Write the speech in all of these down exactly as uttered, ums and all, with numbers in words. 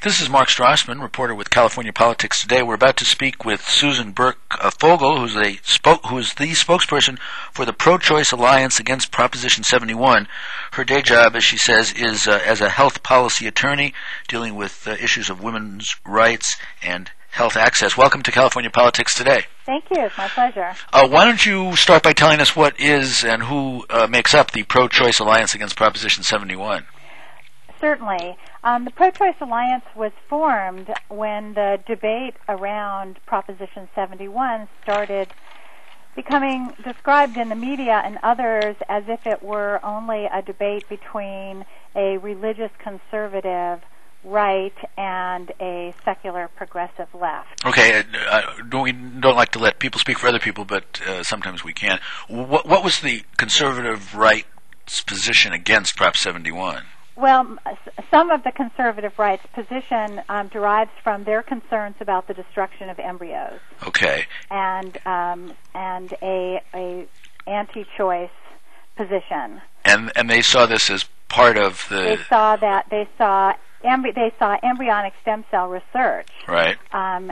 This is Mark Strassman, reporter with California Politics Today. We're about to speak with Susan Burke-Fogel, who's, a spoke, who is the spokesperson for the Pro-Choice Alliance Against Proposition seventy-one. Her day job, as she says, is uh, as a health policy attorney dealing with uh, issues of women's rights and health access. Welcome to California Politics Today. Thank you. It's my pleasure. Uh, why don't you start by telling us what is and who uh, makes up the Pro-Choice Alliance Against Proposition seventy-one? Certainly. Um, the Pro-Choice Alliance was formed when the debate around Proposition seventy-one started becoming described in the media and others as if it were only a debate between a religious conservative right and a secular progressive left. Okay, uh, don't, we don't like to let people speak for other people, but uh, sometimes we can. What, what was the conservative right's position against Prop seventy-one? Well, some of the conservative right's position um, derives from their concerns about the destruction of embryos. Okay. And um, and a a anti-choice position. And and they saw this as part of the. They saw that they saw embry- they saw embryonic stem cell research. Right. Um,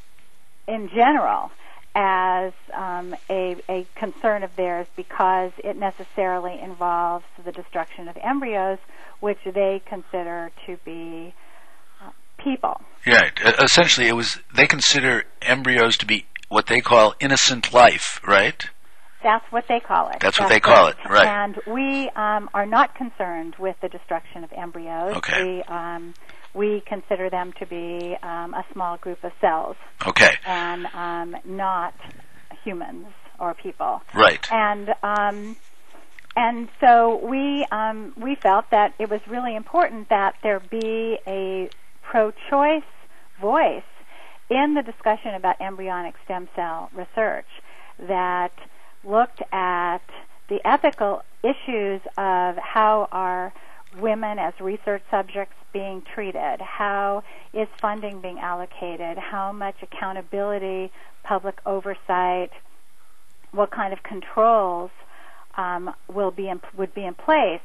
in general, as um, a, a concern of theirs because it necessarily involves the destruction of embryos, which they consider to be uh, people. Right. Essentially, it was they consider embryos to be what they call innocent life, right? That's what they call it. That's, That's what they call right. it, right. And we um, are not concerned with the destruction of embryos. Okay. We, um, we consider them to be um, a small group of cells. Okay. And um, not humans or people. Right. And um, and so we um, we felt that it was really important that there be a pro-choice voice in the discussion about embryonic stem cell research that looked at the ethical issues of how are women as research subjects being treated, how is funding being allocated, how much accountability, public oversight, what kind of controls um, will be in, would be in place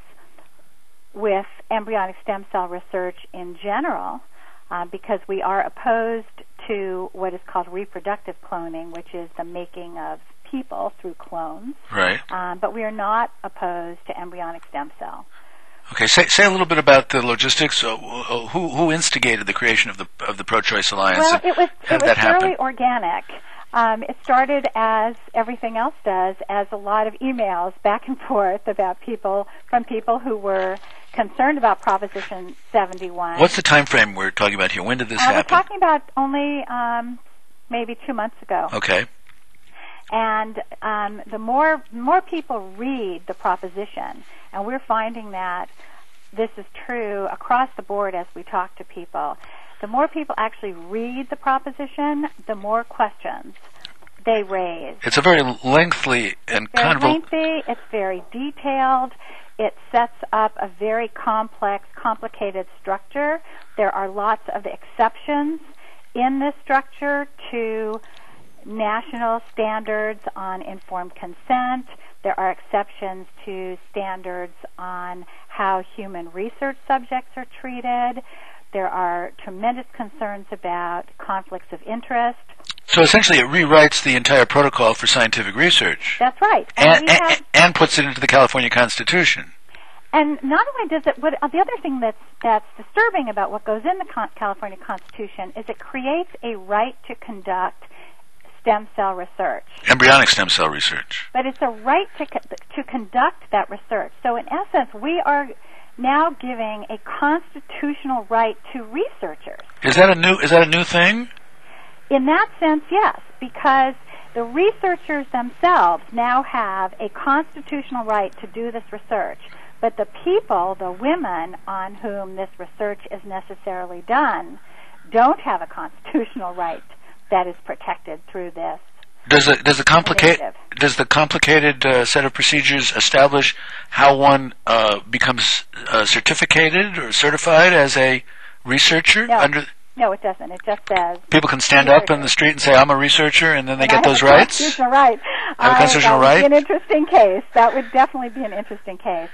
with embryonic stem cell research in general, uh, because we are opposed to what is called reproductive cloning, which is the making of people through clones. Right. Um, but we are not opposed to embryonic stem cell. Okay. Say say a little bit about the logistics. Uh, who who instigated the creation of the of the Pro-Choice Alliance? Well, it was How it did was that happen? fairly organic. Um, it started as everything else does, as a lot of emails back and forth about people from people who were concerned about Proposition seventy-one. What's the time frame we're talking about here? When did this uh, happen? We're talking about only um, maybe two months ago. Okay. And um, the more more people read the proposition, and we're finding that this is true across the board as we talk to people, the more people actually read the proposition, the more questions they raise. It's a very lengthy and It's very convol- lengthy. It's very detailed. It sets up a very complex, complicated structure. There are lots of exceptions in this structure to national standards on informed consent. There are exceptions to standards on how human research subjects are treated. There are tremendous concerns about conflicts of interest. So essentially it rewrites the entire protocol for scientific research. That's right. And, And, and, we have, and puts it into the California Constitution. and not only does it, what, the other thing that's, that's disturbing about what goes in the Con- California Constitution is it creates a right to conduct stem cell research. Embryonic stem cell research. But it's a right to co- to conduct that research. So in essence, we are now giving a constitutional right to researchers. Is that a new is that a new thing? In that sense, yes, because the researchers themselves now have a constitutional right to do this research. But the people, the women on whom this research is necessarily done, don't have a constitutional right that is protected through this. Does the does the complicate initiative. does the complicated uh, set of procedures establish how one uh, becomes uh, certificated or certified as a researcher? No. Under No, it doesn't. It just says people can stand up in the street and say, "I'm a researcher," and then they and get I those have a rights. Constitutional right. Have a I- constitutional that would right? be an interesting case. That would definitely be an interesting case.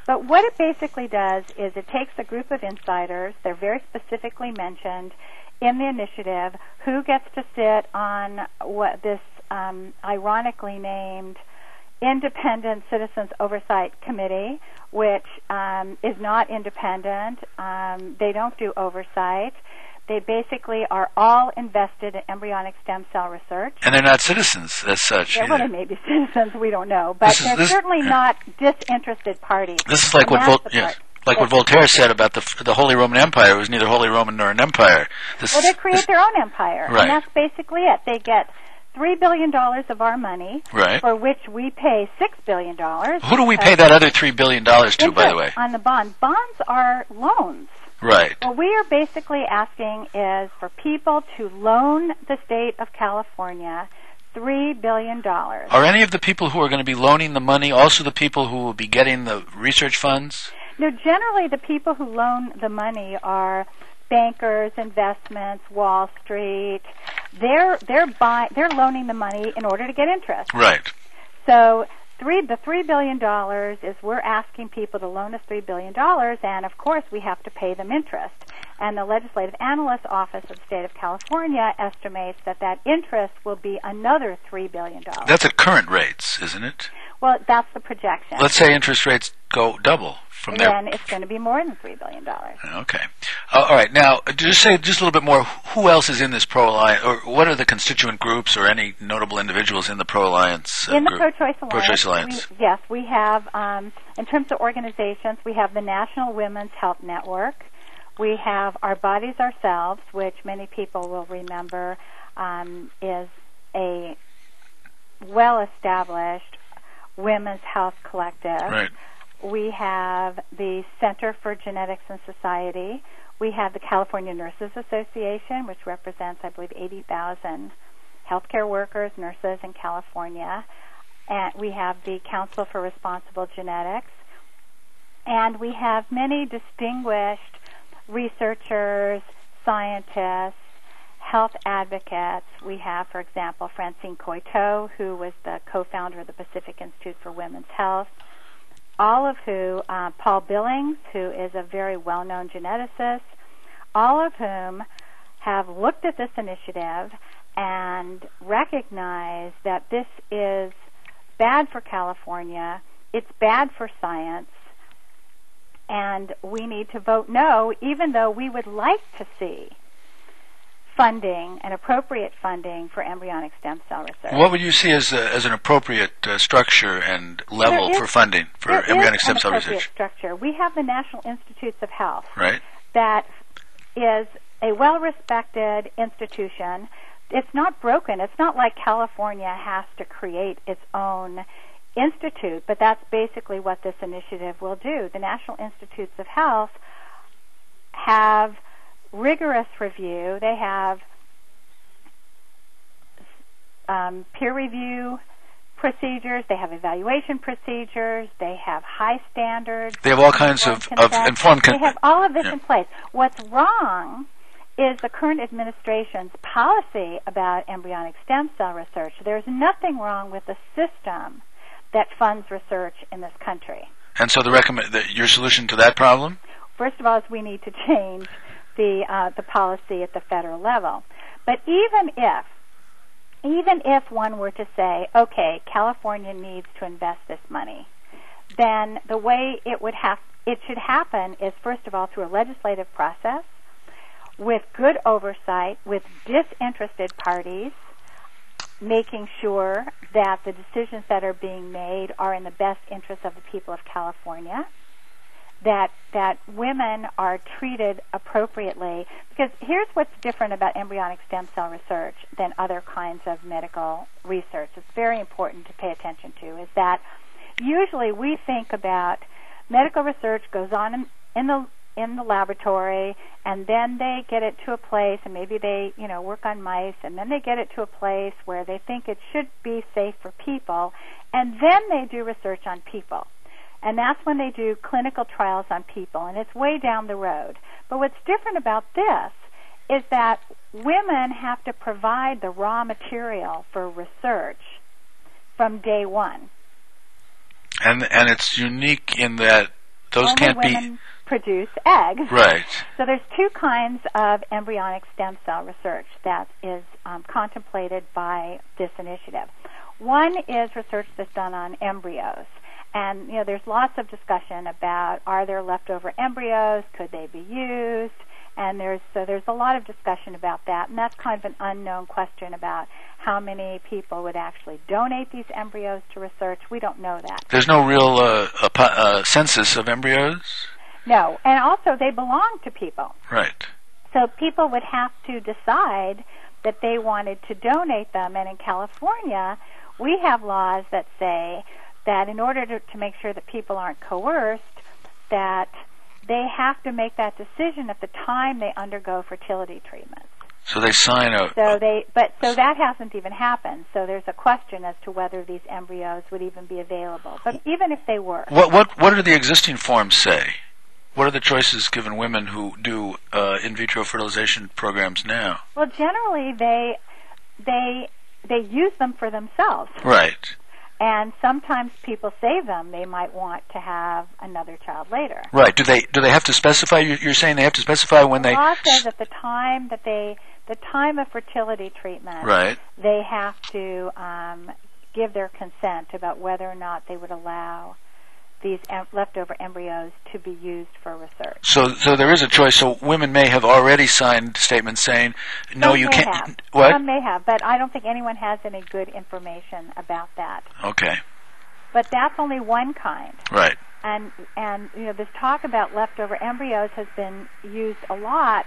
But what it basically does is it takes a group of insiders, they're very specifically mentioned in the initiative, who gets to sit on what this um, ironically named Independent Citizens Oversight Committee, which um, is not independent. Um, they don't do oversight. They basically are all invested in embryonic stem cell research. And they're not citizens as such. Yeah, well, they may be citizens, we don't know. But is, they're this, certainly yeah. not disinterested parties. This is like and what, Vol- yes, like what Voltaire said about the the Holy Roman Empire. It was neither Holy Roman nor an empire. This well, they is, create this, their own empire. Right. And that's basically it. They get three billion dollars of our money, right. for which we pay six billion dollars. Who do we pay that other three billion dollars to, by the way? On the bond. Bonds are loans. Right. What we are basically asking is for people to loan the state of California three billion dollars. Are any of the people who are going to be loaning the money also the people who will be getting the research funds? No, generally the people who loan the money are bankers, investments, Wall Street. They're they're buy, they're loaning the money in order to get interest. Right. So three the three billion dollars is we're asking people to loan us three billion dollars, and of course we have to pay them interest. And the Legislative Analyst Office of the State of California estimates that that interest will be another three billion dollars. That's at current rates, isn't it? Well, that's the projection. Let's say interest rates go double from there. Then it's going to be more than three billion dollars. Okay. Uh, all right. Now, just say just a little bit more. Who else is in this pro-alliance, or what are the constituent groups or any notable individuals in the pro-alliance uh, In the group? Pro-Choice Alliance. Pro-Choice Alliance. We, yes, we have, um, in terms of organizations, we have the National Women's Health Network. We have Our Bodies Ourselves, which many people will remember um, is a well-established women's health collective. Right. We have the Center for Genetics and Society. We have the California Nurses Association, which represents, I believe, eighty thousand healthcare workers, nurses in California. And we have the Council for Responsible Genetics. And we have many distinguished researchers, scientists, health advocates. We have, for example, Francine Coito, who was the co-founder of the Pacific Institute for Women's Health, all of who, uh, Paul Billings, who is a very well-known geneticist, all of whom have looked at this initiative and recognize that this is bad for California, it's bad for science, and we need to vote no, even though we would like to see funding and appropriate funding for embryonic stem cell research. What would you see as a, as an appropriate uh, structure and level is, for funding for there embryonic is stem an cell appropriate research? Structure. We have the National Institutes of Health. Right. That is a well-respected institution. It's not broken. It's not like California has to create its own institute, but that's basically what this initiative will do. The National Institutes of Health have rigorous review. They have um, peer review procedures. They have evaluation procedures. They have high standards. They have all kinds of, of informed consent. They have all of this yeah. in place. What's wrong is the current administration's policy about embryonic stem cell research. There's nothing wrong with the system that funds research in this country. And so the recommend the, your solution to that problem? First of all, is we need to change the uh, the policy at the federal level. But even if even if one were to say, okay, California needs to invest this money, then the way it would have it should happen is, first of all, through a legislative process with good oversight, with disinterested parties, making sure that the decisions that are being made are in the best interest of the people of California, that that women are treated appropriately. Because here's what's different about embryonic stem cell research than other kinds of medical research. It's very important to pay attention to, is that usually we think about medical research goes on in, in the in the laboratory, and then they get it to a place, and maybe they, you know, work on mice, and then they get it to a place where they think it should be safe for people, and then they do research on people. And that's when they do clinical trials on people, and it's way down the road. But what's different about this is that women have to provide the raw material for research from day one. And and it's unique in that those only can't women be produce eggs. Right. So there's two kinds of embryonic stem cell research that is um, contemplated by this initiative. One is research that's done on embryos. And, you know, there's lots of discussion about, are there leftover embryos? Could they be used? And there's so there's a lot of discussion about that, and that's kind of an unknown question about how many people would actually donate these embryos to research. We don't know that. There's no real uh, a, uh, census of embryos? No, and also they belong to people. Right. So people would have to decide that they wanted to donate them, and in California, we have laws that say that in order to, to make sure that people aren't coerced, that they have to make that decision at the time they undergo fertility treatments. So they sign a... So they, but so that hasn't even happened. So there's a question as to whether these embryos would even be available. But even if they were, what what what do the existing forms say? What are the choices given women who do uh, in vitro fertilization programs now? Well, generally they they they use them for themselves. Right. And sometimes people save them. They might want to have another child later. Right. Do they do they have to specify? You're saying they have to specify when the they. The law says at the time that they, the time of fertility treatment, right. they have to um, give their consent about whether or not they would allow these em- leftover embryos to be used for research. So, so there is a choice. So women may have already signed statements saying, "No, Some you may can't." Have. What? Some may have, but I don't think anyone has any good information about that. Okay. But that's only one kind. Right. And and you know, this talk about leftover embryos has been used a lot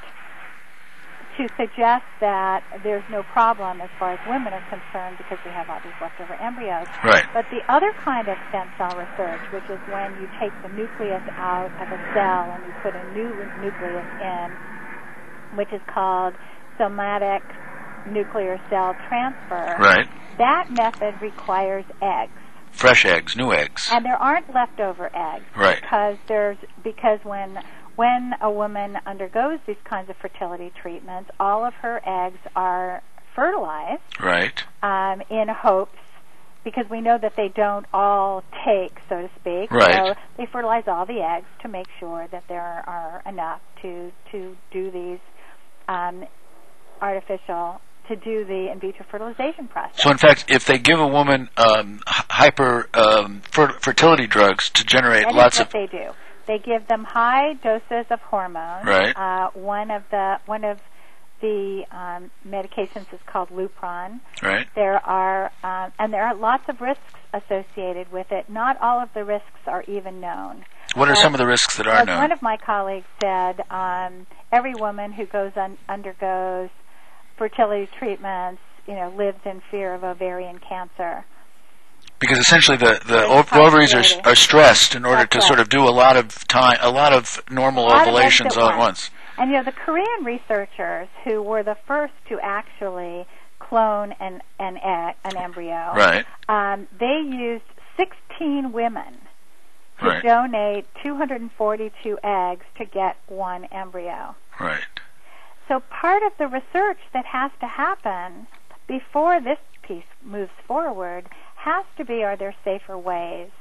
to suggest that there's no problem as far as women are concerned because we have all these leftover embryos. Right. But the other kind of stem cell research, which is when you take the nucleus out of a cell and you put a new nucleus in, which is called somatic nuclear cell transfer. Right. That method requires eggs. Fresh eggs, new eggs. And there aren't leftover eggs. Right. Because there's because when when a woman undergoes these kinds of fertility treatments, all of her eggs are fertilized. Right. Um, in hopes, because we know that they don't all take, so to speak. Right. So they fertilize all the eggs to make sure that there are enough to to do these um, artificial. to do the in vitro fertilization process. So, in fact, if they give a woman um, hyper um, fer- fertility drugs to generate that lots is what of, they do. They give them high doses of hormones. Right. Uh, one of the one of the um, medications is called Lupron. Right. There are um, and there are lots of risks associated with it. Not all of the risks are even known. What are uh, some of the risks that are as known? One of my colleagues said, um, every woman who goes un- undergoes fertility treatments, you know, lives in fear of ovarian cancer. Because essentially the, the It's ov- ovaries are, complicated. are stressed in order That's to right. sort of do a lot of time, a lot of normal A lot of eggs ovulations at all at once. once. And, you know, the Korean researchers who were the first to actually clone an an, egg, an embryo, Right. um, they used sixteen women to Right. donate two hundred forty-two eggs to get one embryo. Right. So part of the research that has to happen before this piece moves forward has to be, are there safer ways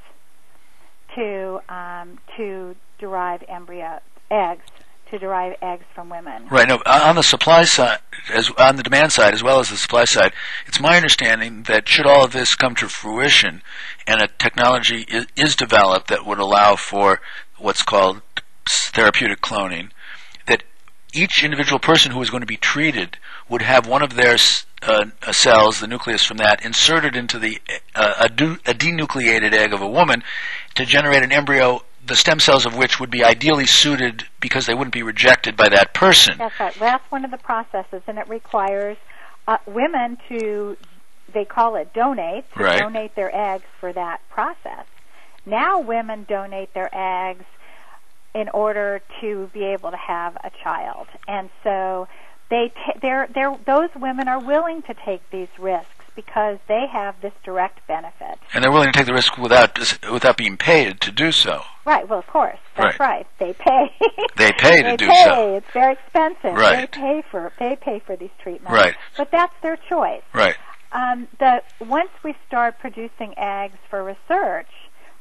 to um, to derive embryo eggs, to derive eggs from women? Right. No, on the supply side, as on the demand side as well as the supply side, it's my understanding that should all of this come to fruition, and a technology is, is developed that would allow for what's called therapeutic cloning, that each individual person who is going to be treated would have one of their uh, cells, the nucleus from that, inserted into the uh, a, du- a denucleated egg of a woman to generate an embryo, the stem cells of which would be ideally suited because they wouldn't be rejected by that person. That's right. That's one of the processes, and it requires uh, women to, they call it donate, to Right. donate their eggs for that process. Now women donate their eggs in order to be able to have a child. And so they t- they're, they're, those women are willing to take these risks because they have this direct benefit. And they're willing to take the risk without without being paid to do so. Right, well, of course. That's Right. right. They pay. They pay to they do pay. so. It's very expensive. Right. They pay for they pay for these treatments. Right. But that's their choice. Right. Um, the once we start producing eggs for research,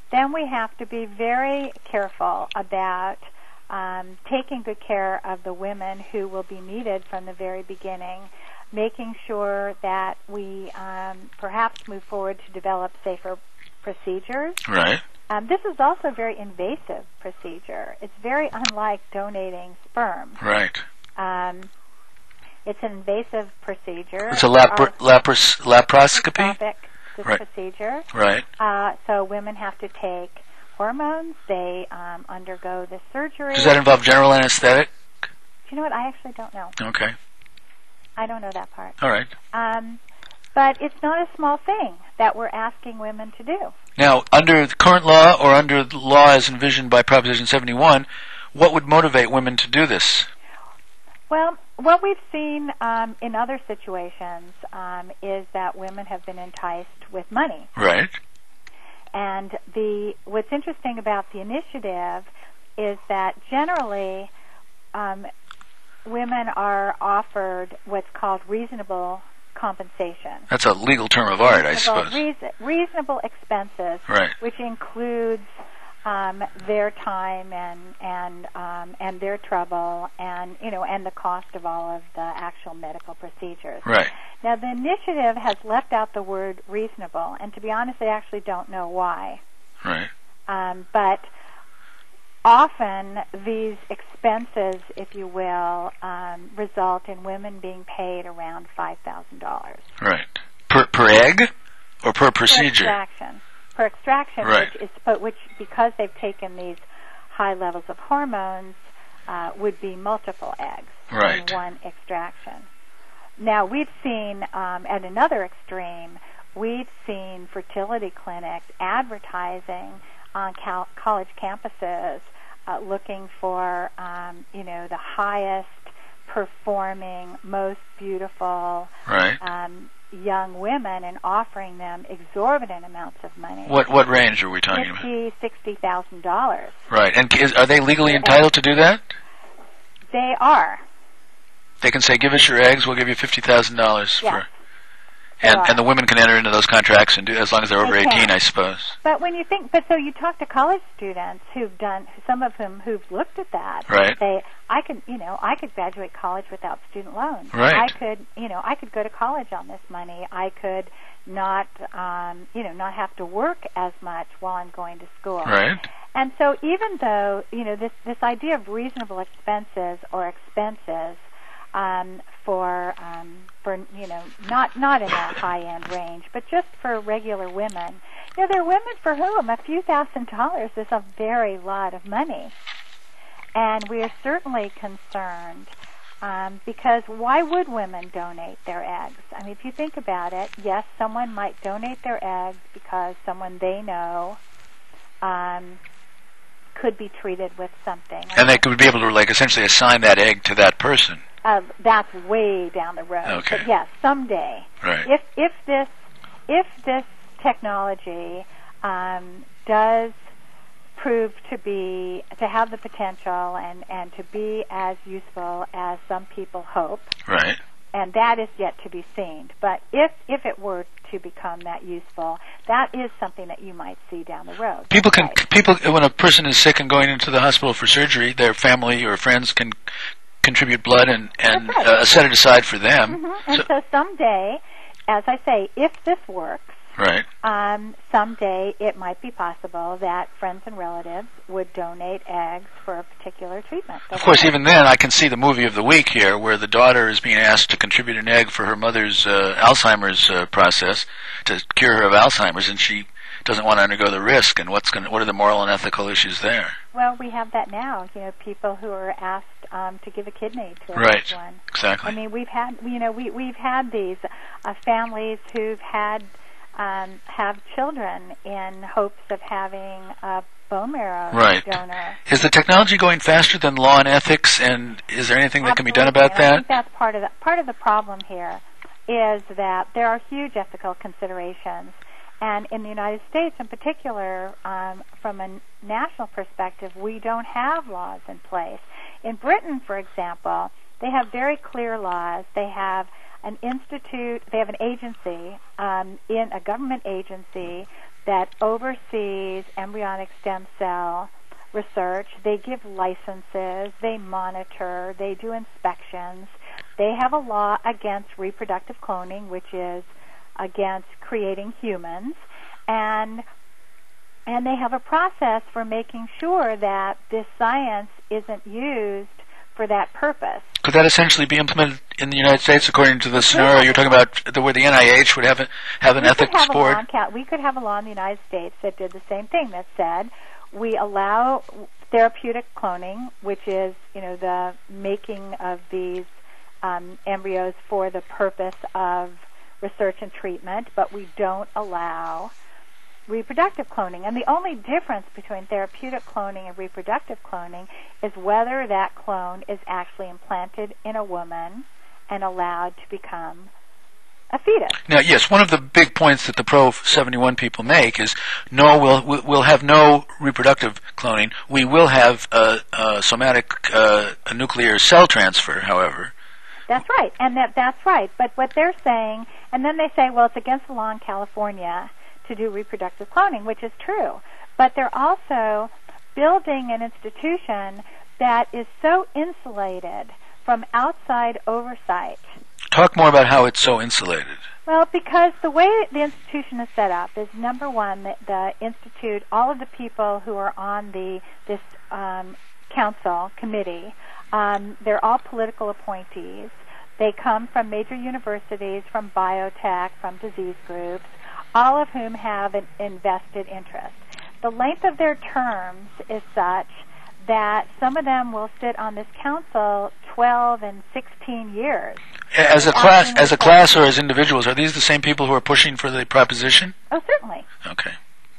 then we have to be very careful about um, taking good care of the women who will be needed from the very beginning, making sure that we um, perhaps move forward to develop safer procedures. Right. Um, this is also a very invasive procedure. It's very unlike donating sperm. Right. Um, it's an invasive procedure. It's a lapar- lapros- laparoscopy? Laparoscopic this Right. procedure. Right. Uh, so women have to take hormones. They um, undergo the surgery. Does that involve general anesthetic? Do you know what? I actually don't know. Okay. I don't know that part. All right. Um, but it's not a small thing that we're asking women to do. Now, under the current law or under the law as envisioned by Proposition seventy-one, what would motivate women to do this? Well, what we've seen um, in other situations um, is that women have been enticed with money. Right. And the what's interesting about the initiative is that generally um, women are offered what's called reasonable compensation. That's a legal term of art, I Reasonable- suppose. reason- reasonable expenses, Right. which includes um, their time and and um, and their trouble and you know and the cost of all of the actual medical procedures. Right. Now the initiative has left out the word reasonable, and to be honest, I actually don't know why. Right. Um, but often these expenses, if you will, um, result in women being paid around five thousand dollars. Right. Per per egg or per Per procedure? extraction. Per extraction, Right. which is spo- which because they've taken these high levels of hormones, uh, would be multiple eggs Right. in one extraction. Now we've seen um, at another extreme, we've seen fertility clinics advertising on cal- college campuses, uh, looking for um, you know the highest performing, most beautiful Right. um, young women and offering them exorbitant amounts of money. What what range are we talking about? Fifty, sixty thousand dollars. Right. And is, are they legally entitled to do that? They are. They can say, "Give us your eggs, we'll give you fifty thousand dollars Yes. for." And They are. and the women can enter into those contracts and do as long as they're over They can. eighteen, I suppose. But when you think, but so you talk to college students who've done, some of whom who've looked at that. Right. Say, I could, you know, I could graduate college without student loans. Right. I could, you know, I could go to college on this money. I could not, um, you know, not have to work as much while I'm going to school. Right. And so even though, you know, this, this idea of reasonable expenses or expenses um, for, um, for, you know, not, not in that high-end range, but just for regular women, you know, there are women for whom a few thousand dollars is a very lot of money. And we are certainly concerned um, because why would women donate their eggs? I mean, if you think about it, yes, someone might donate their eggs because someone they know um, could be treated with something. And they could be able to, like, essentially assign that egg to that person. Uh, that's way down the road. Okay. But yes, someday, Right. if if this if this technology um, does prove to be to have the potential and, and to be as useful as some people hope, Right. and that is yet to be seen. But if if it were to become that useful, that is something that you might see down the road. People can Right. people when a person is sick and going into the hospital for surgery, their family or friends can contribute blood and and That's right. uh, set it aside for them. Mhm. And So- so someday, as I say, if this works, right. Um, someday it might be possible that friends and relatives would donate eggs for a particular treatment. Of course, even then, I can see the movie of the week here, where the daughter is being asked to contribute an egg for her mother's uh, Alzheimer's uh, process to cure her of Alzheimer's, and she doesn't want to undergo the risk. And what's going? What are the moral and ethical issues there? Well, we have that now. You know, people who are asked um, to give a kidney to a Right. loved one. Exactly. I mean, we've had you know we we've had these uh, families who've had um, have children in hopes of having a bone marrow Right. donor. Is the technology going faster than law and ethics, and is there anything that can be done Absolutely, about and I that? think that's part of the part of the problem here is that there are huge ethical considerations, and in the United States, in particular, um, from a national perspective, we don't have laws in place. In Britain, for example, they have very clear laws. They have an institute. They have an agency, um, in a government agency that oversees embryonic stem cell research. They give licenses, they monitor, they do inspections. They have a law against reproductive cloning, which is against creating humans, and and they have a process for making sure that this science isn't used for that purpose. Could that essentially be implemented in the United States according to the scenario you're talking about, the, where the N I H would have, a, have an we ethics could have board? A law, we could have a law in the United States that did the same thing, that said we allow therapeutic cloning, which is, you know, the making of these um, embryos for the purpose of research and treatment, but we don't allow reproductive cloning. And the only difference between therapeutic cloning and reproductive cloning is whether that clone is actually implanted in a woman and allowed to become a fetus. Now, yes, one of the big points that the pro seventy-one people make is, no, we'll we'll have no reproductive cloning. We will have a, a somatic uh, a nuclear cell transfer, however. That's right, and that that's right. But what they're saying, and then they say, well, it's against the law in California to do reproductive cloning, which is true. But they're also building an institution that is so insulated from outside oversight. Talk more about how it's so insulated. Well, because the way the institution is set up is, number one, the, the institute, all of the people who are on the this um, council committee, um, they're all political appointees. They come from major universities, from biotech, from disease groups, all of whom have an invested interest. The length of their terms is such that some of them will sit on this council twelve and sixteen years. As a class, as a class, or as individuals, are these the same people who are pushing for the proposition? Oh, certainly. Okay.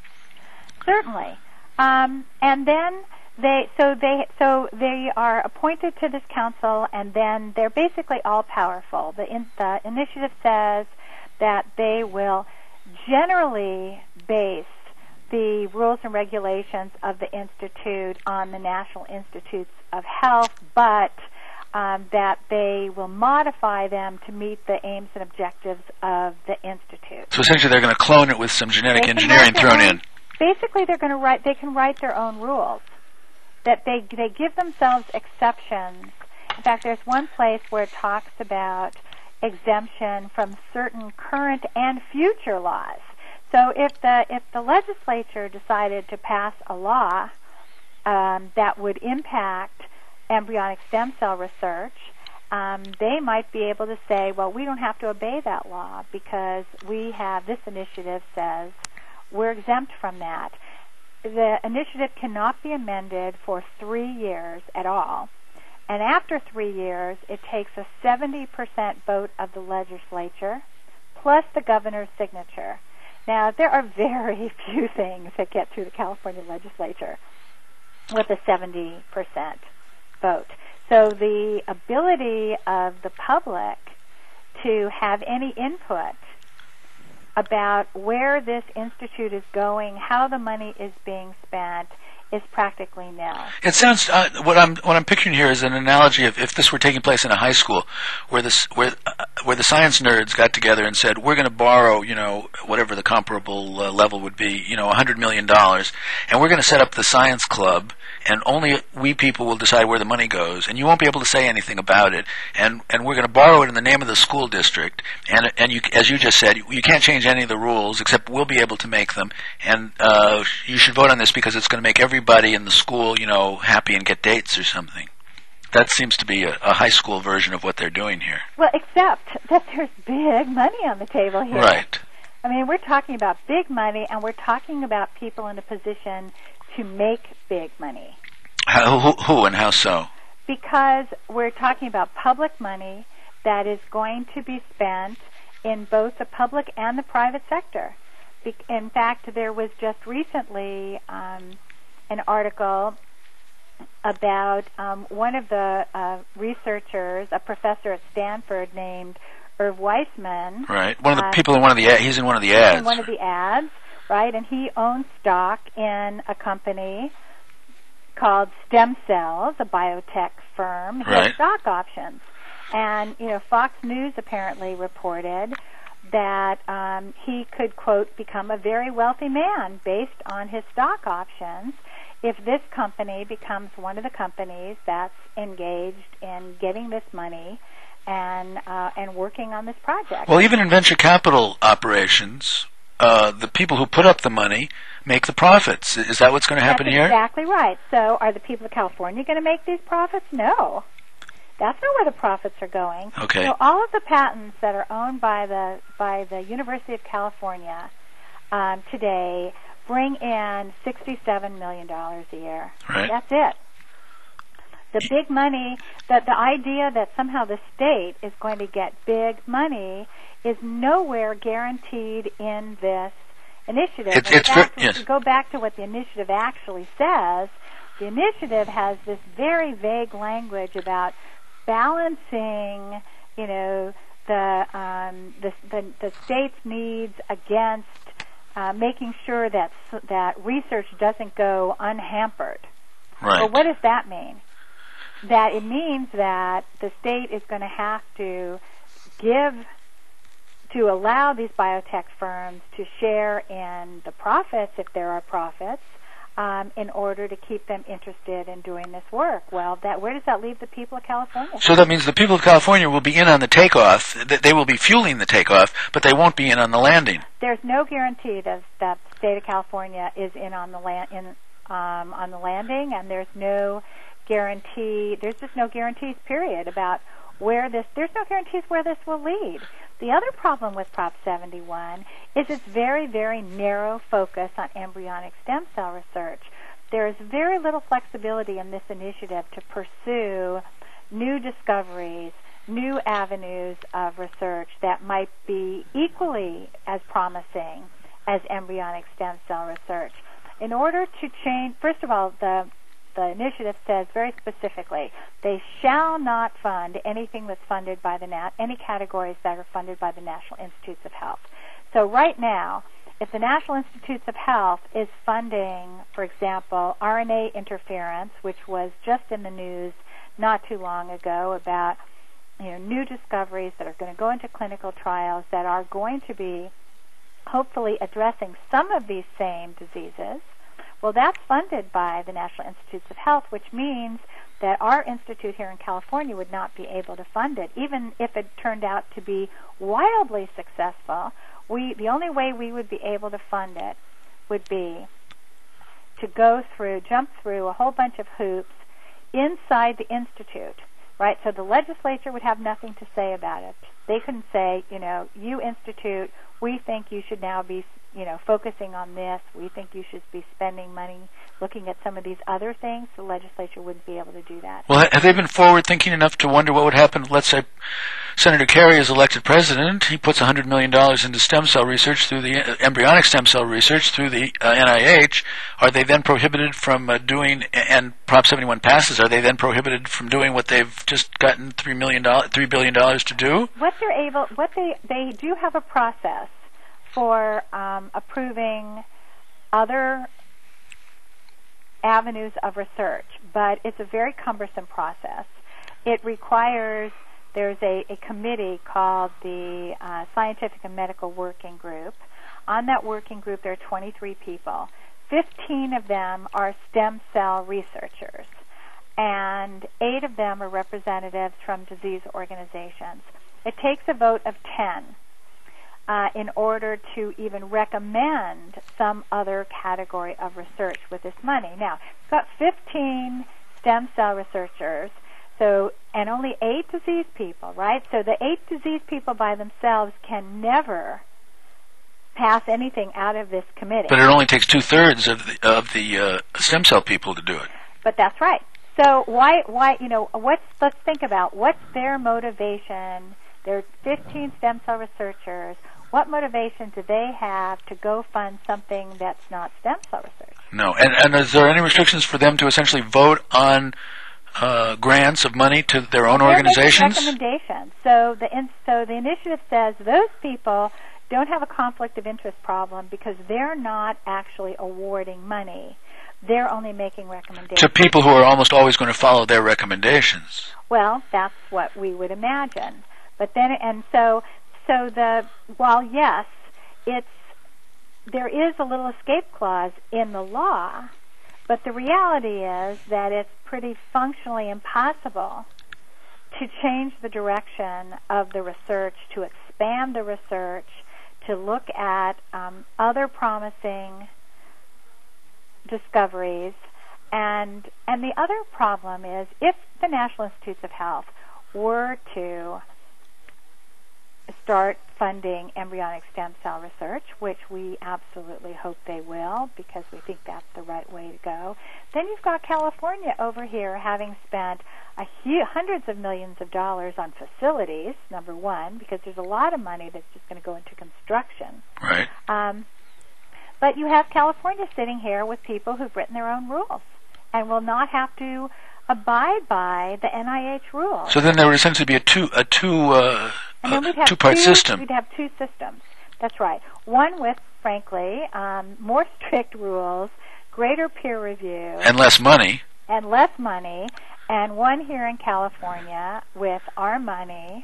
Certainly, um, and then they so they so they are appointed to this council, and then they're basically all powerful. The, in, the initiative says that they will generally base the rules and regulations of the Institute on the National Institutes of Health, but um, that they will modify them to meet the aims and objectives of the Institute. So essentially they're going to clone it with some genetic engineering thrown in. Basically, they're going to write, they can write their own rules. That they, they give themselves exceptions. In fact, there's one place where it talks about exemption from certain current and future laws. So if the if the legislature decided to pass a law um, that would impact embryonic stem cell research, um, they might be able to say, well, we don't have to obey that law because we have, this initiative says we're exempt from that. The initiative cannot be amended for three years at all. And after three years, it takes a seventy percent vote of the legislature plus the governor's signature. Now, there are very few things that get through the California legislature with a seventy percent vote. So the ability of the public to have any input about where this institute is going, how the money is being spent, is practically nil. It sounds uh, what I'm what I'm picturing here is an analogy of if this were taking place in a high school, where this where uh, where the science nerds got together and said, we're going to borrow, you know, whatever the comparable uh, level would be, you know, one hundred million dollars, and we're going to set up the science club, and only we people will decide where the money goes, and you won't be able to say anything about it, and and we're going to borrow it in the name of the school district, and and you, as you just said, you, you can't change any of the rules except we'll be able to make them, and uh, you should vote on this because it's going to make everybody in the school, you know, happy and get dates or something. That seems to be a, a high school version of what they're doing here. Well, except that there's big money on the table here. Right. I mean, we're talking about big money, and we're talking about people in a position to make big money. How, who, who and how so? Because we're talking about public money that is going to be spent in both the public and the private sector. In fact, there was just recently um, an article about um, one of the uh, researchers, a professor at Stanford named Irv Weissman. Right. One of the uh, people in one of the ad- he's in one of the ads. In one of the ads, right? And he owns stock in a company called Stem Cells, a biotech firm. He right. has stock options. And, you know, Fox News apparently reported that um, he could, quote, become a very wealthy man based on his stock options if this company becomes one of the companies that's engaged in getting this money and uh, and working on this project. Well, even in venture capital operations, uh, the people who put up the money make the profits. Is that what's going to happen That's here? Exactly right. So are the people of California going to make these profits? No. That's not where the profits are going. Okay. So all of the patents that are owned by the by the University of California um, today bring in sixty-seven million dollars a year. Right. That's it. The big money, that the idea that somehow the state is going to get big money is nowhere guaranteed in this initiative. It's, in it's fact, ver- yes. if you go back to what the initiative actually says, the initiative has this very vague language about balancing, you know, the um, the, the, the state's needs against uh, making sure that that research doesn't go unhampered. Right. Well, what does that mean? That it means that the state is going to have to give, to allow these biotech firms to share in the profits, if there are profits, um, in order to keep them interested in doing this work. Well, that where does that leave the people of California? So that means the people of California will be in on the takeoff. They will be fueling the takeoff, but they won't be in on the landing. There's no guarantee that that the state of California is in on the land in um, on the landing, and there's no guarantee. There's just no guarantees, period, about where this. There's no guarantees where this will lead. The other problem with Prop seventy-one is its very, very narrow focus on embryonic stem cell research. There is very little flexibility in this initiative to pursue new discoveries, new avenues of research that might be equally as promising as embryonic stem cell research. In order to change, first of all, the The initiative says very specifically they shall not fund anything that's funded by the nat any categories that are funded by the National Institutes of Health. So right now, if the National Institutes of Health is funding, for example, R N A interference, which was just in the news not too long ago about you know new discoveries that are going to go into clinical trials that are going to be hopefully addressing some of these same diseases. Well, that's funded by the National Institutes of Health, which means that our institute here in California would not be able to fund it. Even if it turned out to be wildly successful, we the only way we would be able to fund it would be to go through, jump through a whole bunch of hoops inside the institute, right? So the legislature would have nothing to say about it. They couldn't say, you know, you institute, we think you should now be, you know, focusing on this. We think you should be spending money looking at some of these other things. The legislature wouldn't be able to do that. Well, have they been forward-thinking enough to wonder what would happen if, let's say, Senator Kerry is elected president? He puts one hundred million dollars into stem cell research through the uh, embryonic stem cell research through the uh, N I H. Are they then prohibited from uh, doing, and Prop seventy-one passes, are they then prohibited from doing what they've just gotten three million dollars, three billion dollars to do? What they're able, what they, they do have a process for um, approving other avenues of research, but it's a very cumbersome process. It requires, there's a, a committee called the uh, Scientific and Medical Working Group. On that working group, there are twenty-three people. fifteen of them are stem cell researchers, and eight of them are representatives from disease organizations. It takes a vote of ten. Uh, in order to even recommend some other category of research with this money. Now, it's got fifteen stem cell researchers, so and only eight disease people, right? So the eight disease people by themselves can never pass anything out of this committee. But it only takes two-thirds of the, of the uh, stem cell people to do it. But that's right. So why, why, you know, what's, let's think about what's their motivation. There are fifteen stem cell researchers. What motivation do they have to go fund something that's not stem cell research? No. And, and is there any restrictions for them to essentially vote on uh, grants of money to their own They're organizations? making recommendations. So the in, so the initiative says those people don't have a conflict of interest problem because they're not actually awarding money. They're only making recommendations. To people who are almost always going to follow their recommendations. Well, that's what we would imagine. But then, and so so the while yes, it's there is a little escape clause in the law, but the reality is that it's pretty functionally impossible to change the direction of the research, to expand the research, to look at um, other promising discoveries. And and the other problem is if the National Institutes of Health were to start funding embryonic stem cell research, which we absolutely hope they will because we think that's the right way to go, then you've got California over here having spent a hu- hundreds of millions of dollars on facilities, number one, because there's a lot of money that's just going to go into construction. Right. Um, but you have California sitting here with people who've written their own rules and will not have to abide by the N I H rules. So then there would essentially be a two a two uh, and then we'd have two-part two, system. We'd have two systems. That's right. One with, frankly, um, more strict rules, greater peer review, and less money, and less money, and one here in California with our money,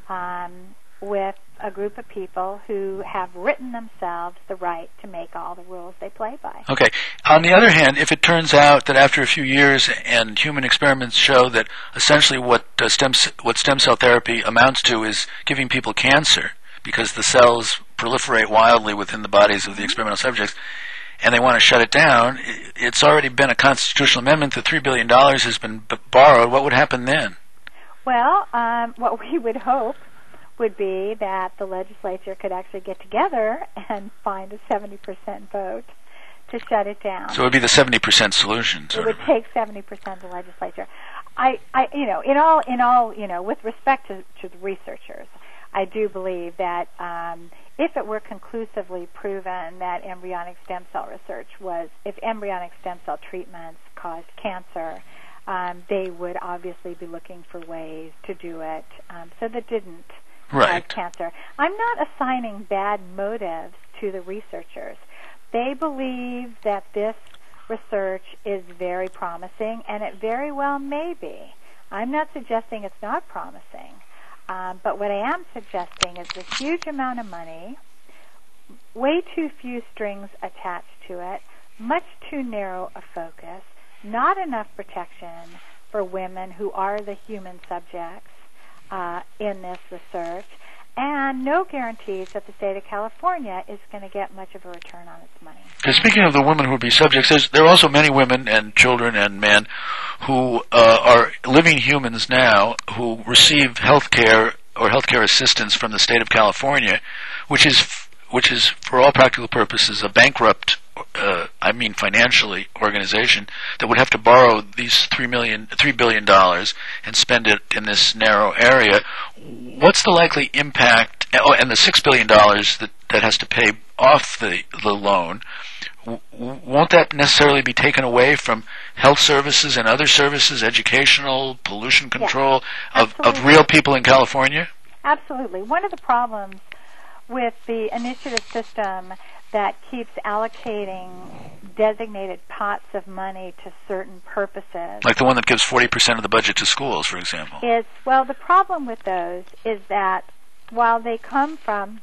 um, with a group of people who have written themselves the right to make all the rules they play by. Okay. On the other hand, if it turns out that after a few years and human experiments show that essentially what uh, stem what stem cell therapy amounts to is giving people cancer because the cells proliferate wildly within the bodies of the experimental subjects, and they want to shut it down, it's already been a constitutional amendment. The three billion dollars has been b- borrowed. What would happen then? Well, um, what we would hope would be that the legislature could actually get together and find a seventy percent vote to shut it down. So it would be the seventy percent solution. It would take seventy percent of the legislature. I, I, you know, in all, in all, you know, with respect to, to the researchers, I do believe that um, if it were conclusively proven that embryonic stem cell research was, if embryonic stem cell treatments caused cancer, um, they would obviously be looking for ways to do it um, so that didn't. Right. Cancer. I'm not assigning bad motives to the researchers. They believe that this research is very promising, and it very well may be. I'm not suggesting it's not promising, um, but what I am suggesting is this huge amount of money, way too few strings attached to it, much too narrow a focus, not enough protection for women who are the human subjects, Uh, in this research, and no guarantees that the state of California is going to get much of a return on its money. Because speaking of the women who would be subjects, there's, there are also many women and children and men who uh, are living humans now who receive health care or health care assistance from the state of California, which is which is for all practical purposes a bankrupt, uh, I mean financially, organization that would have to borrow these three million, three billion dollars and spend it in this narrow area. What's the likely impact? Oh, and the six billion dollars that that has to pay off the the loan. W- won't that necessarily be taken away from health services and other services, educational, pollution control yes, of of real people in California? Absolutely. One of the problems with the initiative system that keeps allocating designated pots of money to certain purposes. Like the one that gives forty percent of the budget to schools, for example. Is, well, the problem with those is that while they come from,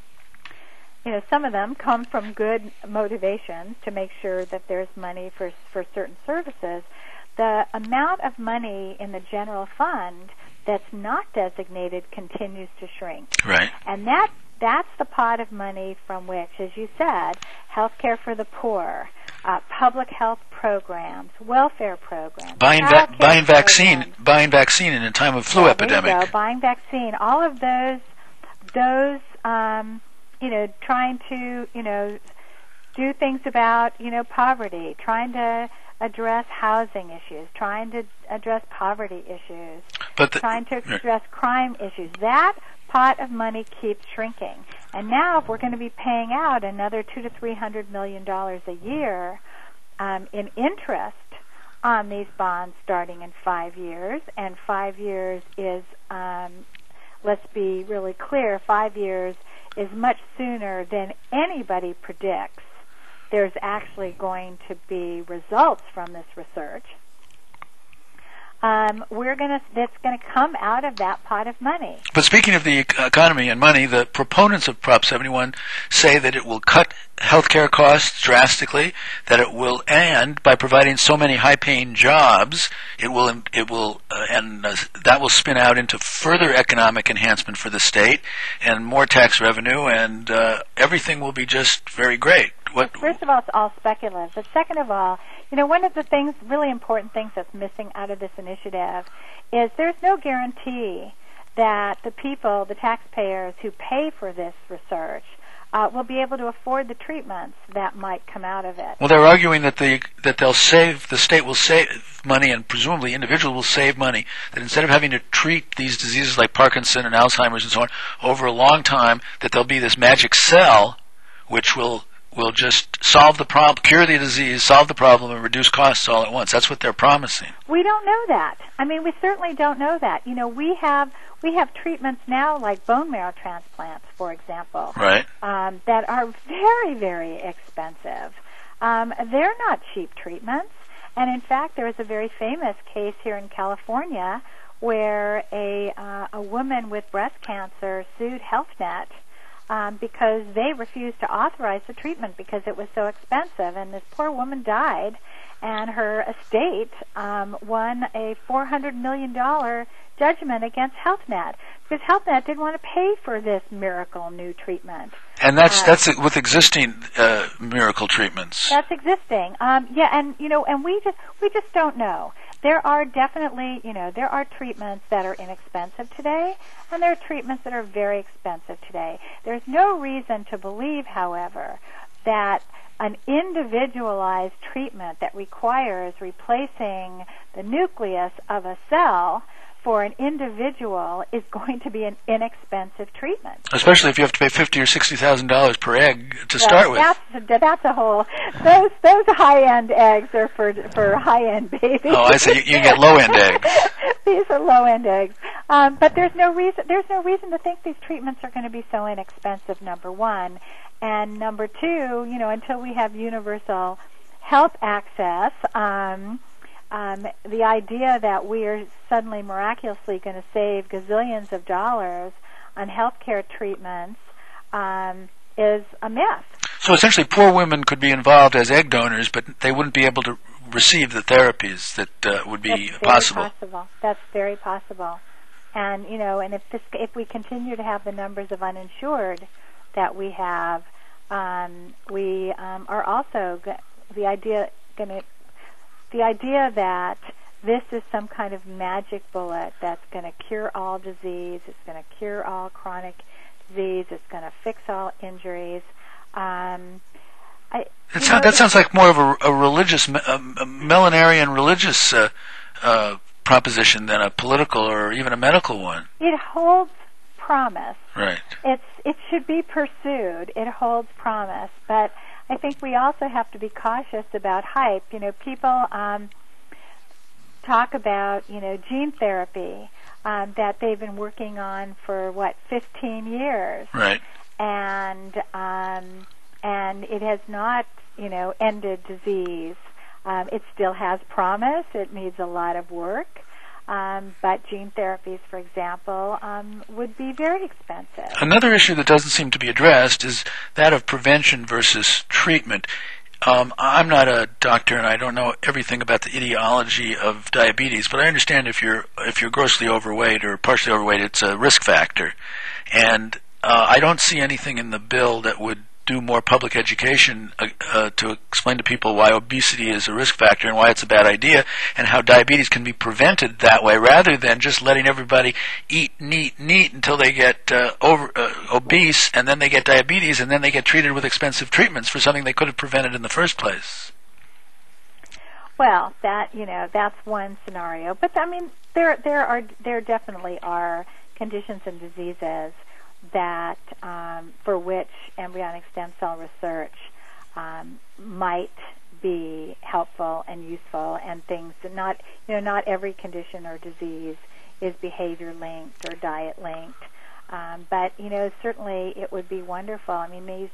you know, some of them come from good motivations to make sure that there's money for, for certain services, the amount of money in the general fund that's not designated continues to shrink. Right. And that That's the pot of money from which, as you said, health care for the poor, uh, public health programs, welfare programs, buying va- buying vaccine, programs. buying vaccine in a time of flu yeah, epidemic. There you go, buying vaccine, all of those, those, um, you know, trying to, you know, do things about, you know, poverty, trying to address housing issues, trying to address poverty issues, but the, trying to address crime issues. That pot of money keeps shrinking, and now if we're going to be paying out another two to three hundred million dollars a year um, in interest on these bonds, starting in five years, and five years is, um, let's be really clear, five years is much sooner than anybody predicts there's actually going to be results from this research. um, we're going to that's going to come out of that pot of money. But speaking of the economy and money, the proponents of Prop seventy-one say that it will cut healthcare costs drastically, that it will, and by providing so many high-paying jobs, it will, it will, uh, and uh, that will spin out into further economic enhancement for the state and more tax revenue, and uh, everything will be just very great. What? First of all, it's all speculative. But second of all, you know, one of the things, really important things that's missing out of this initiative is there's no guarantee that the people, the taxpayers who pay for this research, uh, will be able to afford the treatments that might come out of it. Well, they're arguing that the that they'll save, the state will save money, and presumably individuals will save money. That instead of having to treat these diseases like Parkinson and Alzheimer's and so on over a long time, that there'll be this magic cell which will will just solve the problem, cure the disease, solve the problem, and reduce costs all at once. That's what they're promising. We don't know that. I mean, we certainly don't know that. You know, we have we have treatments now like bone marrow transplants, for example, right? Um, that are very, very expensive. Um, they're not cheap treatments, and in fact, there was a very famous case here in California where a uh, a woman with breast cancer sued HealthNet. Um, because they refused to authorize the treatment because it was so expensive. And this poor woman died, and her estate um, won a four hundred million dollars judgment against HealthNet because HealthNet didn't want to pay for this miracle new treatment. And that's uh, that's with existing uh, miracle treatments. That's existing. Um, yeah, and you know, and we just we just don't know. There are definitely, you know, there are treatments that are inexpensive today, and there are treatments that are very expensive today. There's no reason to believe, however, that an individualized treatment that requires replacing the nucleus of a cell for an individual is going to be an inexpensive treatment. Especially if you have to pay fifty or sixty thousand dollars per egg to well, start with. That's that's a whole. Those those high end eggs are for for high end babies. Oh, I see. You, you get low end eggs. These are low end eggs. Um, but there's no reason there's no reason to think these treatments are going to be so inexpensive. Number one, and number two, you know, until we have universal health access. Um, Um, the idea that we're suddenly miraculously going to save gazillions of dollars on healthcare treatments um, is a myth. So essentially, poor women could be involved as egg donors, but they wouldn't be able to receive the therapies that uh, would be That's possible. Very possible. That's very possible. And you know, and if this, if we continue to have the numbers of uninsured that we have, um, we um, are also g- the idea going to. The idea that this is some kind of magic bullet that's going to cure all disease, it's going to cure all chronic disease, it's going to fix all injuries. Um, I, It sound, that sounds like more of a, a religious, a, a millenarian religious uh, uh, proposition than a political or even a medical one. It holds promise. Right. It's it should be pursued. It holds promise, but I think we also have to be cautious about hype. You know, people um, talk about, you know, gene therapy um, that they've been working on for, what, fifteen years. Right. And, um, and it has not, you know, ended disease. Um, it still has promise. It needs a lot of work. Um, but gene therapies, for example, um, would be very expensive. Another issue that doesn't seem to be addressed is that of prevention versus treatment. Um, I'm not a doctor, and I don't know everything about the etiology of diabetes, but I understand if you're if you're grossly overweight or partially overweight, it's a risk factor. And uh, I don't see anything in the bill that would do more public education uh, uh, to explain to people why obesity is a risk factor and why it's a bad idea, and how diabetes can be prevented that way, rather than just letting everybody eat, neat, neat until they get uh, over uh, obese, and then they get diabetes, and then they get treated with expensive treatments for something they could have prevented in the first place. Well, that you know, that's one scenario. But I mean, there there are there definitely are conditions and diseases that um, for which embryonic stem cell research um, might be helpful and useful, and things that not you know not every condition or disease is behavior linked or diet linked, um, but you know certainly it would be wonderful. I mean these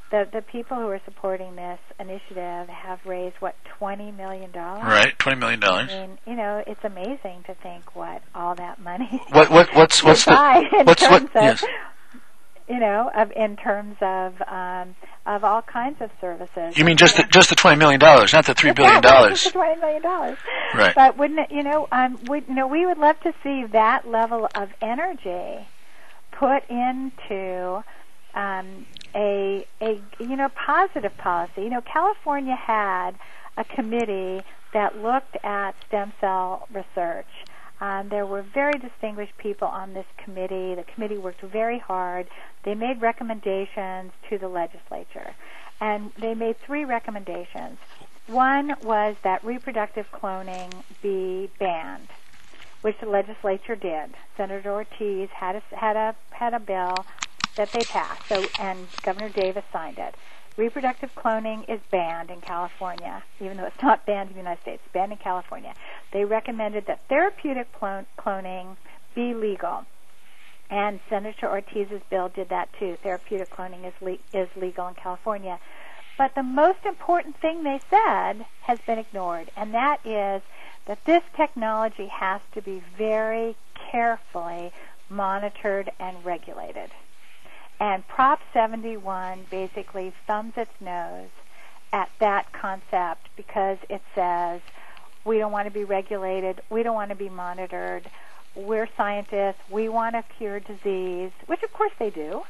the the people who are supporting this initiative have raised what twenty million dollars. Right, twenty million dollars. I mean, you know, it's amazing to think what all that money. What what what's what's the what's what? Of, yes. You know, of in terms of um, of all kinds of services. You mean just the, just the twenty million dollars, not the three billion dollars? Just the twenty million dollars. Right. But wouldn't it, you know? Um, we you know we would love to see that level of energy put into um, a a you know positive policy. You know, California had a committee that looked at stem cell research. Um, there were very distinguished people on this committee. The committee worked very hard. They made recommendations to the legislature, and they made three recommendations. One was that reproductive cloning be banned, which the legislature did. Senator Ortiz had a, had a had a bill that they passed, so and Governor Davis signed it. Reproductive cloning is banned in California, even though it's not banned in the United States. It's banned in California. They recommended that therapeutic clone, cloning be legal, and Senator Ortiz's bill did that too. Therapeutic cloning is le- is legal in California. But the most important thing they said has been ignored, and that is that this technology has to be very carefully monitored and regulated. And Prop seventy-one basically thumbs its nose at that concept because it says we don't want to be regulated, we don't want to be monitored, we're scientists, we want to cure disease, which of course they do.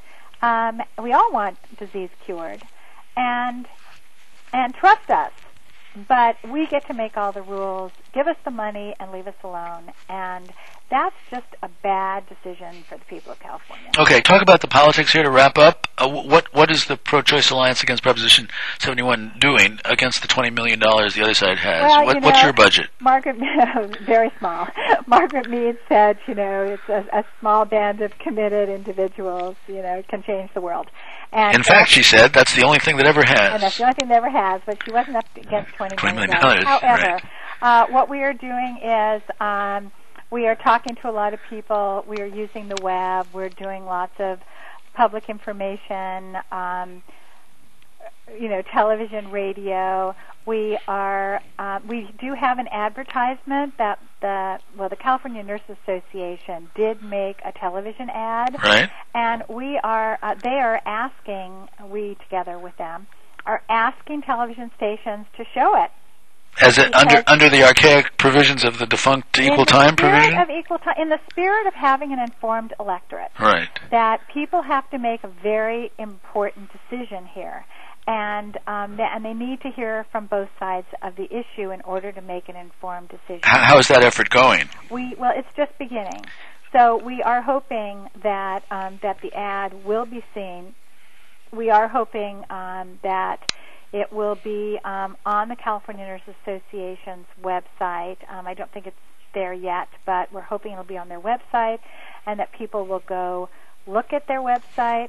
Um, we all want disease cured, and and trust us. But we get to make all the rules, give us the money, and leave us alone. And that's just a bad decision for the people of California. Okay, talk about the politics here to wrap up. Uh, what What is the Pro-Choice Alliance against Proposition seventy-one doing against the twenty million dollars the other side has? Well, what, you know, what's your budget? Margaret, very small. Margaret Mead said, you know, it's a, a small band of committed individuals, you know, can change the world. And in fact, she said that's the only thing that ever has. And that's the only thing that ever has, but she wasn't up against twenty million dollars. twenty million dollars, However, right. uh, what we are doing is um, we are talking to a lot of people. We are using the web. We're doing lots of public information, um, you know, television, radio. We are uh, we do have an advertisement that the well the California Nurses Association did make a television ad, right? And we are uh, they are asking we together with them are asking television stations to show it. As it, under under the archaic provisions of the defunct equal time provision? Of equal time, in the spirit of having an informed electorate. Right. That people have to make a very important decision here. And um, th- and they need to hear from both sides of the issue in order to make an informed decision. How, how is that effort going? We well, it's just beginning. So we are hoping that um, that the ad will be seen. We are hoping um, that it will be um, on the California Nurses Association's website. Um, I don't think it's there yet, but we're hoping it'll be on their website, and that people will go look at their website.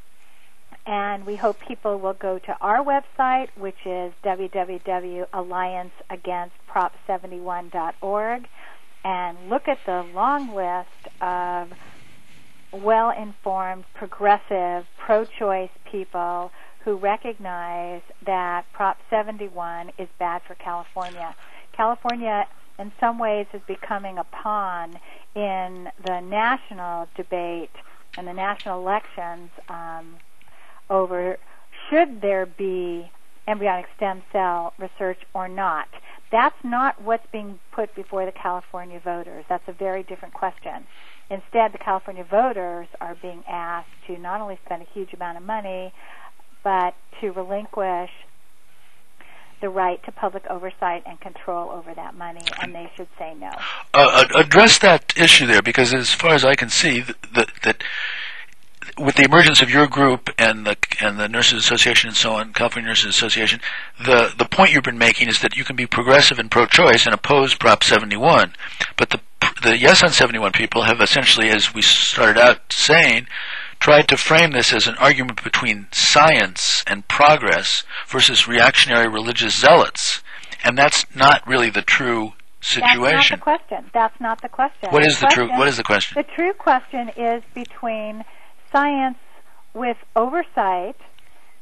And we hope people will go to our website, which is w w w dot alliance against prop seventy-one dot org, and look at the long list of well-informed, progressive, pro-choice people who recognize that Prop seventy-one is bad for California. California, in some ways, is becoming a pawn in the national debate and the national elections um, over should there be embryonic stem cell research or not. That's not what's being put before the California voters. That's a very different question. Instead, the California voters are being asked to not only spend a huge amount of money, but to relinquish the right to public oversight and control over that money, and they should say no. Uh, address that issue there, because as far as I can see, that, that with the emergence of your group and the and the Nurses Association and so on, California Nurses Association, the the point you've been making is that you can be progressive and pro-choice and oppose Prop seventy-one, but the the Yes on seventy-one people have essentially, as we started out saying, tried to frame this as an argument between science and progress versus reactionary religious zealots, and that's not really the true situation. That's not the question. That's not the question. What is the, the true? What is the question? The true question is between science with oversight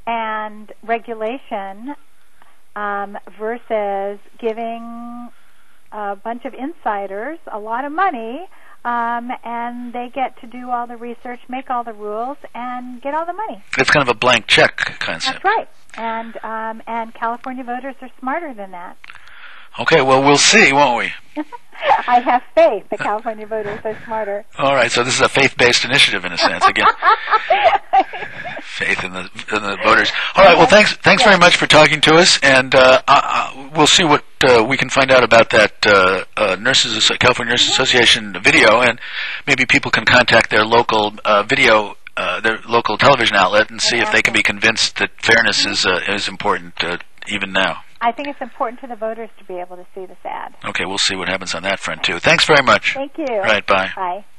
and regulation um, versus giving a bunch of insiders a lot of money, um, and they get to do all the research, make all the rules, and get all the money. It's kind of a blank check concept. That's right. And um, and California voters are smarter than that. Okay, well, we'll see, won't we? I have faith that California voters are smarter. All right, so this is a faith-based initiative in a sense, again. Faith in the, in the voters. All right, well, thanks thanks yeah. very much for talking to us, and uh, uh, we'll see what uh, we can find out about that uh, uh, Nurses California Nurses Association video, and maybe people can contact their local uh, video, uh, their local television outlet, and see exactly. if they can be convinced that fairness is uh, is important uh, even now. I think it's important to the voters to be able to see this ad. Okay, we'll see what happens on that front, too. Thanks very much. Thank you. All right, bye. Bye.